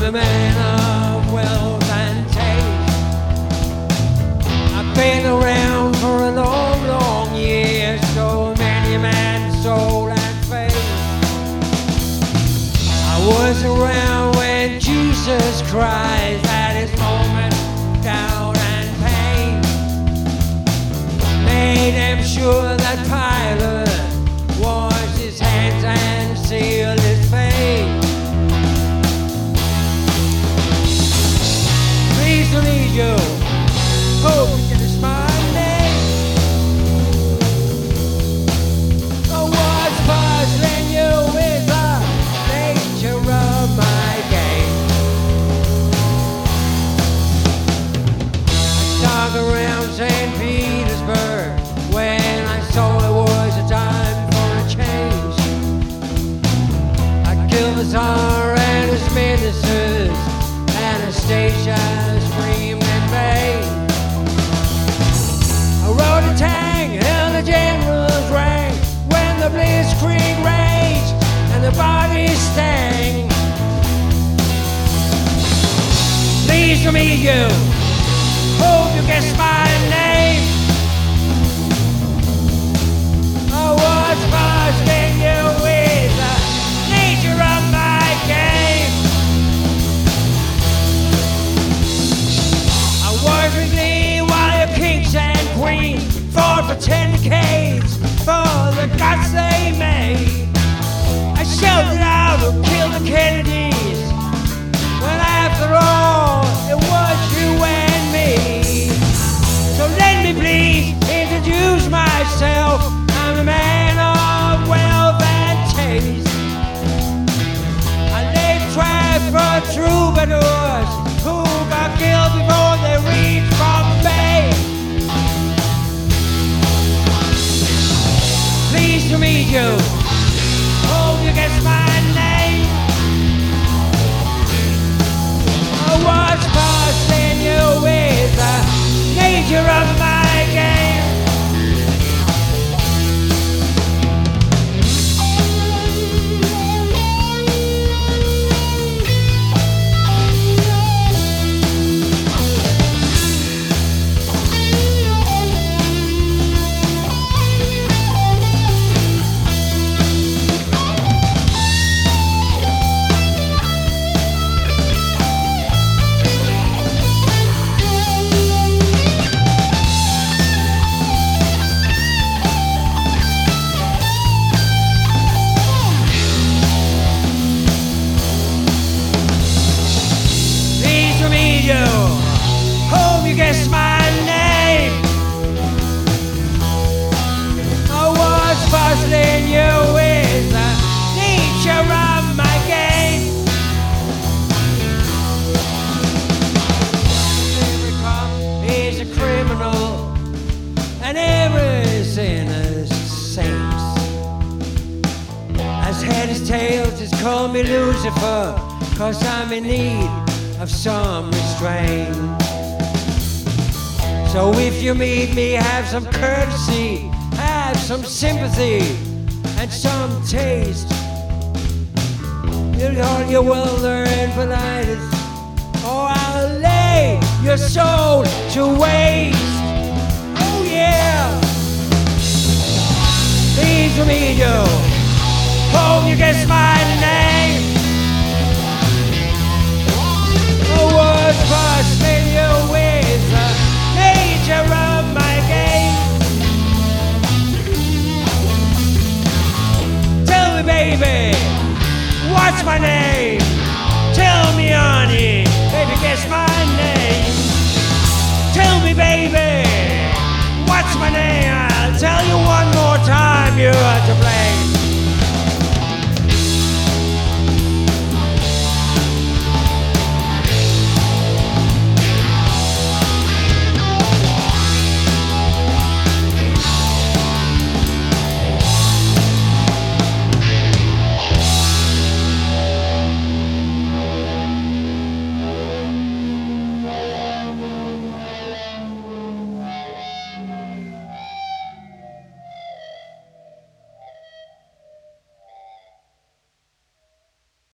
a man of wealth and taste. I've been around for a long, long year, so many a man's soul and faith. I was around when Jesus Christ had his moment down and pain. Made him sure that Pilate washed his hands and sealed his fate. Pleased to meet you. Hope you can smile name. Oh, what's puzzling you is the nature of my game. I stuck around St. Petersburg when I saw it was a time for a change. I killed the Tsar and his ministers. Anastasia screamed in vain. I rode a tank and the generals rang when the blitzkrieg raged and the bodies stank. Pleased to meet you. Hope you guess my name. Oh, what's puzzling you is the nature of my game. I was with thee while your kings and queens fought for 10 decades for the gods they made. I shouted out who killed the Kennedys, when after all it was you and me. So let me please introduce myself. I'm a man of wealth and taste. I laid trap for troubadours who got killed before they reached Bombay. Pleased to meet you. Hope you guess my name. Oh, what's puzzling you is the nature of my game. Hope you guess my name. Oh, what's puzzling you is the nature of my game. Every cop is a criminal, and every sinner's saint. As head is tails, just call me Lucifer, 'cause I'm in need of some restraint. So if you meet me, have some courtesy, have some sympathy, and some taste. You'll all your well-learned politeness, or I'll lay your soul to waste. Oh yeah! Pleased to meet you. Hope you guess my name. What's puzzling you is the nature of my game. Tell me, baby, what's my name? Tell me, honey, baby, guess my name. Tell me, baby, what's my name? I'll tell you one more time, you're to blame.